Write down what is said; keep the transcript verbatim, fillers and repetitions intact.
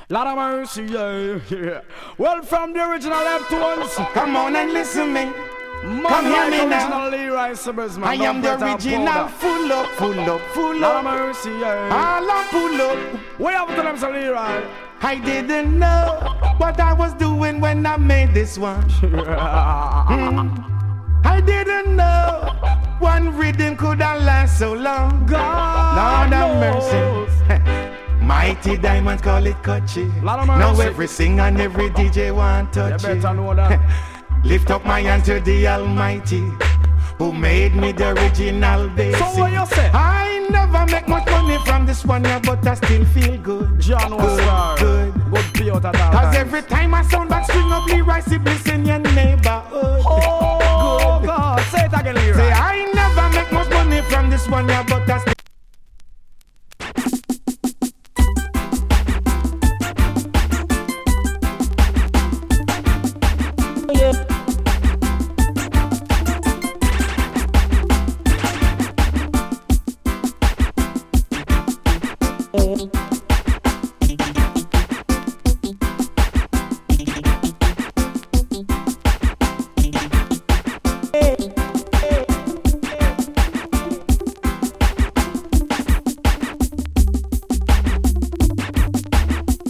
Lot of mercy, yeah, yeah. Well, from the original left ones, come on and listen me. Man Come hear like me now. original Leroy Sibbles, man. I am the original. Full up, full up, full Lot up. of mercy, yeah. All up, pull up. What happened to them, Sir Leroy? I didn't know what I was doing when I made this one. Mm. I didn't know one rhythm could have last so long. God Lord have mercy. Mighty diamonds call it catchy. Now every singer and every D J want touch it. Know that. Lift up my hand to the Almighty, who made me the original basis. So what you say? I never make much money from this one, yeah, but I still feel good. John was good, good. Good pay out at all Cause times. every time I sound back string up Leroy Sibbles in your neighborhood. Oh.